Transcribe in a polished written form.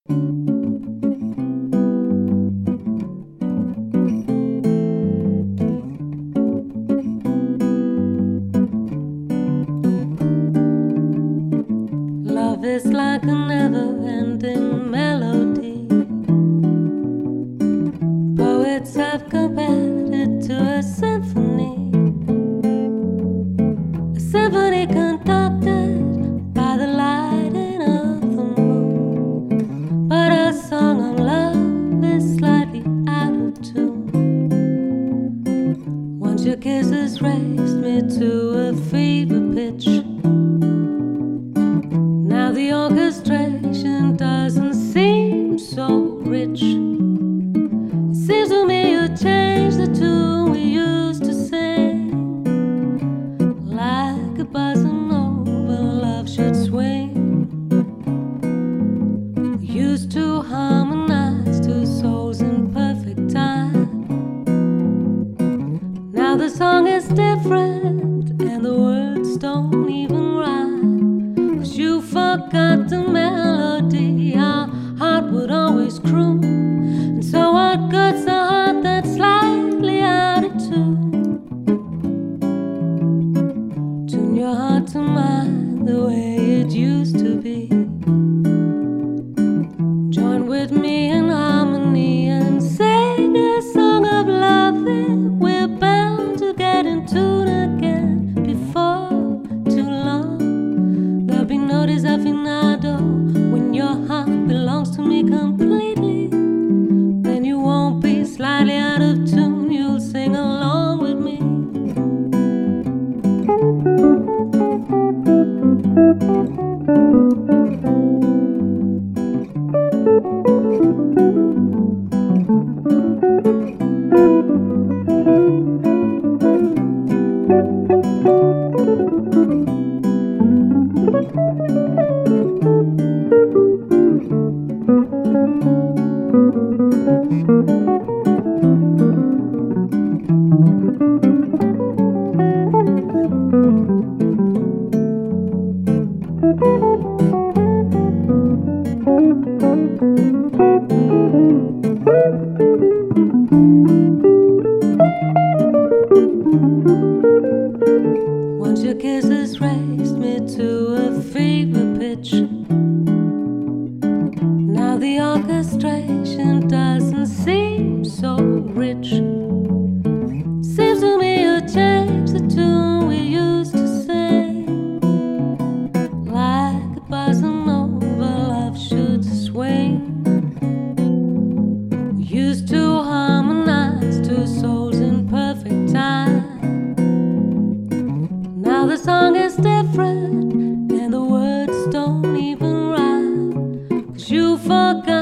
Love is like a never-ending melody. Poets have compared it to a symphony. A symphony conducted by the lighting of the moon. But a song of love is slightly out of tune. Once your kisses raised me to a fever pitch. Now the orchestration doesn't seem so rich. It seems to me you changed the tune we used to sing. Like a buzzing over, love should swing. We used to harmonize two souls in perfect time. Now the song is different and the words don't even rhyme. 'Cause you forgot the melody our heart would always croon. And so what good's a heart that's slightly out of tune? Tune your heart to mine the way it used to be. Join with me in harmony and sing a song of loving. We're bound to get in tune again before too long. There'll be no desafinado when your heart belongs to me completely. Then you won't be slightly out of tune, you'll sing along with me. Once your kisses raised me to a fever pitch. Now the orchestration doesn't seem so rich. Seems to me you changed the tune we used to sing. Like a buzzing over, love should swing. We used to harmonize two souls in perfect time. Now the song is different and the words don't even rhyme. 'Cause you forgot